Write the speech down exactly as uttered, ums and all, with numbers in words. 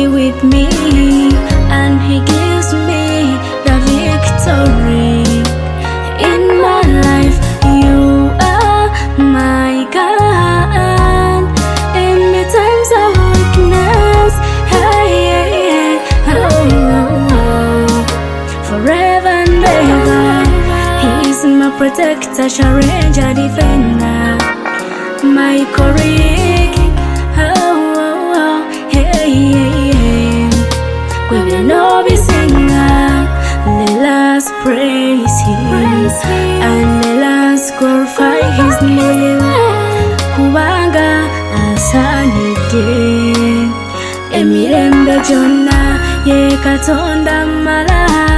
be with me, and He gives me the victory. In my life, You are my God. In the times of weakness, hey, hey, hey, oh, oh, oh. Forever and ever, He is my protector, Shareja defender, my courage. Oh, oh, oh, hey, hey, hey. We will not be singer. Let us praise Him, and let us glorify His name. Kubanga asanide emirembe jonna ye Katonda mala.